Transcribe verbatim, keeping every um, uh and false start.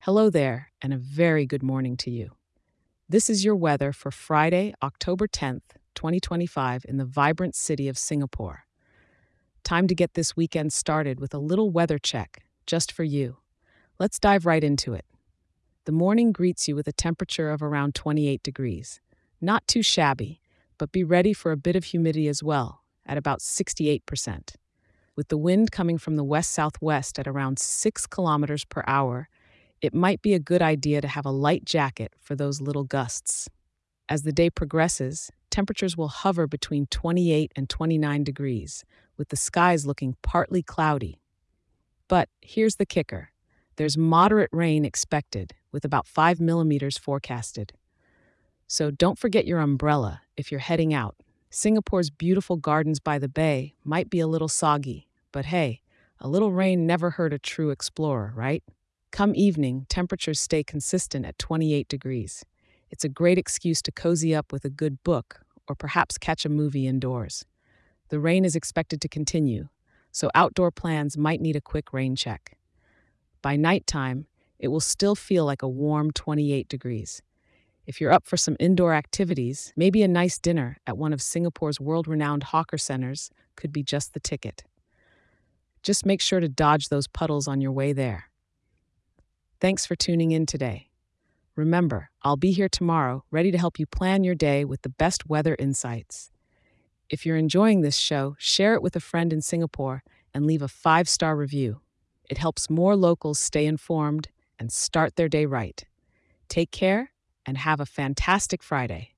Hello there, and a very good morning to you. This is your weather for Friday, October tenth, twenty twenty-five, in the vibrant city of Singapore. Time to get this weekend started with a little weather check, just for you. Let's dive right into it. The morning greets you with a temperature of around twenty-eight degrees. Not too shabby, but be ready for a bit of humidity as well, at about sixty-eight percent. With the wind coming from the west-southwest at around six kilometers per hour, it might be a good idea to have a light jacket for those little gusts. As the day progresses, temperatures will hover between twenty-eight and twenty-nine degrees, with the skies looking partly cloudy. But here's the kicker. There's moderate rain expected, with about five millimeters forecasted. So don't forget your umbrella if you're heading out. Singapore's beautiful gardens by the bay might be a little soggy, but hey, a little rain never hurt a true explorer, right? Come evening, temperatures stay consistent at twenty-eight degrees. It's a great excuse to cozy up with a good book or perhaps catch a movie indoors. The rain is expected to continue, so outdoor plans might need a quick rain check. By nighttime, it will still feel like a warm twenty-eight degrees. If you're up for some indoor activities, maybe a nice dinner at one of Singapore's world-renowned hawker centers could be just the ticket. Just make sure to dodge those puddles on your way there. Thanks for tuning in today. Remember, I'll be here tomorrow, ready to help you plan your day with the best weather insights. If you're enjoying this show, share it with a friend in Singapore and leave a five-star review. It helps more locals stay informed and start their day right. Take care and have a fantastic Friday.